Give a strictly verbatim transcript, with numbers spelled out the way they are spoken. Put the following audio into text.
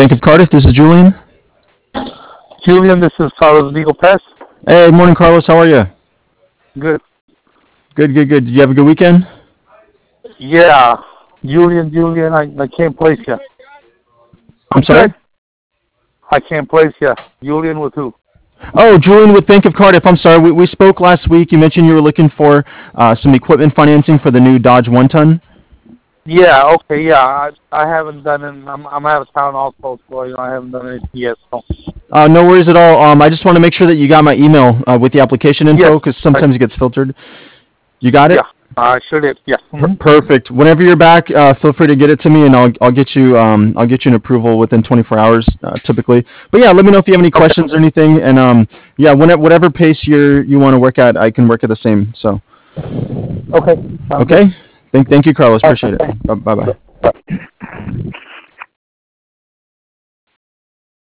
Bank of Cardiff. This is Julian. Julian, this is Carlos Legal Press. Hey, morning, Carlos. How are you? Good. Good, good, good. Did you have a good weekend? Yeah. Julian, Julian, I, I can't place you. I'm sorry? I can't place you. Julian with who? Oh, Julian with Bank of Cardiff. I'm sorry. We, we spoke last week. You mentioned you were looking for uh, some equipment financing for the new Dodge one ton. Yeah, okay, yeah. I, I haven't done it. I'm, I'm out of town also, so you know, I haven't done anything yet. So. Uh, no worries at all. Um, I just want to make sure that you got my email uh, with the application info Yes, because sometimes I, it gets filtered. You got it? yeah, I sure did. Yeah. Per- Mm-hmm. Perfect. Whenever you're back, uh, feel free to get it to me, and I'll I'll get you um I'll get you an approval within twenty-four hours uh, typically. But yeah, let me know if you have any Okay. questions or anything, and um yeah, whenever whatever pace you're you want to work at, I can work at the same. So Okay. Sounds good. okay, thank thank you, Carlos. All right, Appreciate thanks. it. Bye bye. Bye.